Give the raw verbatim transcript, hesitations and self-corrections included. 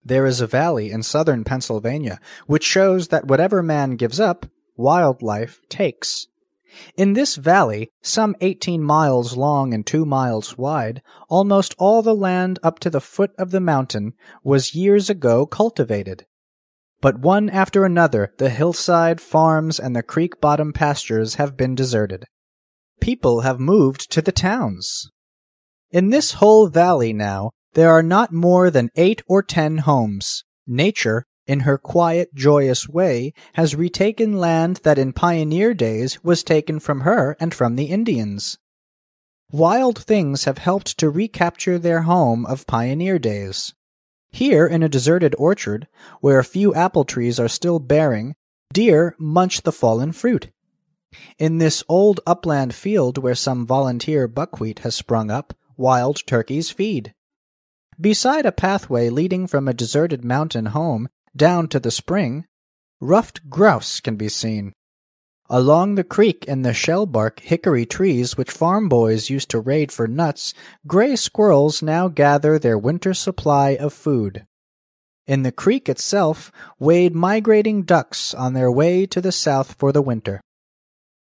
There is a valley in southern Pennsylvania which shows that whatever man gives up, wildlife takes. In this valley, some eighteen miles long and two miles wide, almost all the land up to the foot of the mountain was years ago cultivated. But one after another the hillside, farms, and the creek-bottom pastures have been deserted. People have moved to the towns. In this whole valley now, there are not more than eight or ten homes. Nature, in her quiet, joyous way, has retaken land that in pioneer days was taken from her and from the Indians. Wild things have helped to recapture their home of pioneer days. Here, in a deserted orchard, where a few apple trees are still bearing, deer munch the fallen fruit. In this old upland field where some volunteer buckwheat has sprung up, wild turkeys feed. Beside a pathway leading from a deserted mountain home down to the spring, ruffed grouse can be seen. Along the creek in the shellbark hickory trees which farm boys used to raid for nuts, gray squirrels now gather their winter supply of food. In the creek itself wade migrating ducks on their way to the south for the winter.